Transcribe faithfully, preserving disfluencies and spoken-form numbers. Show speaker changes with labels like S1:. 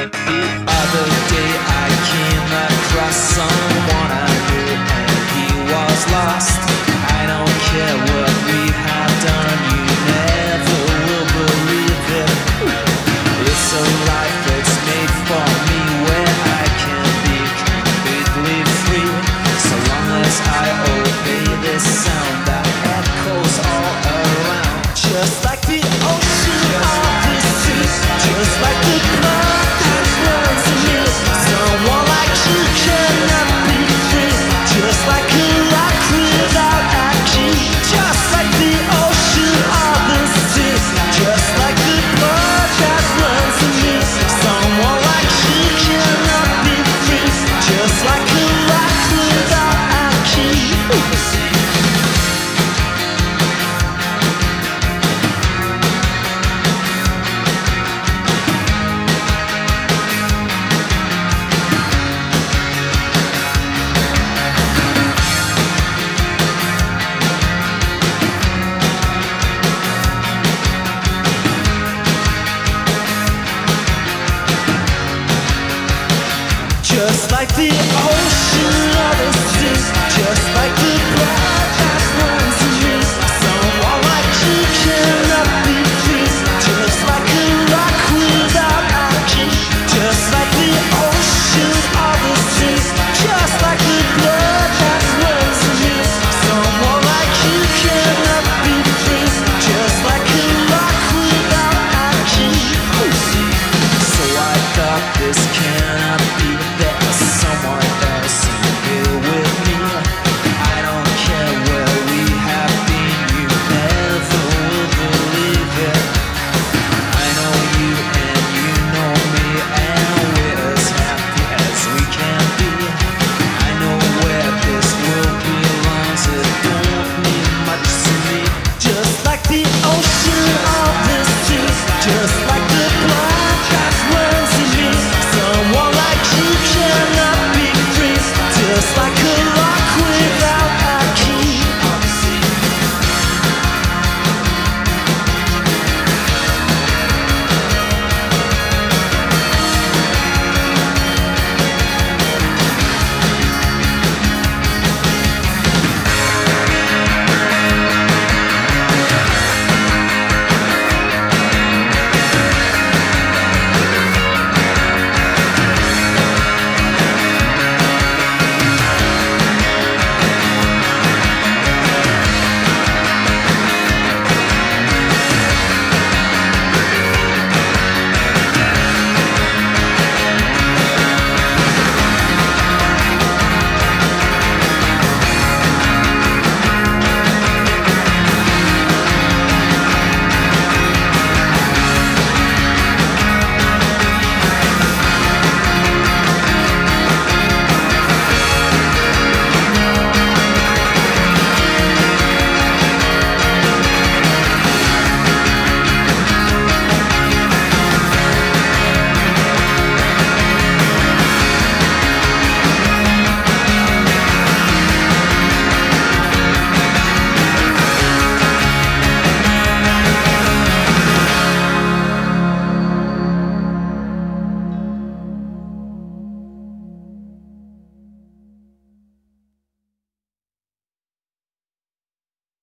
S1: The other day I came across someone I knew and he was lost. I don't care what we have done, you never will believe it. It's a life that's made for me where I can be completely free. So long as I obey this sound that echoes all around. Just like the ocean or the sea, just like the blood that runs in me. Someone like you cannot be free. Just like a rock without a key. Just like the ocean or the sea, just like the blood that runs in me. Someone like you cannot be free. Just like a rock without a key. Just like the ocean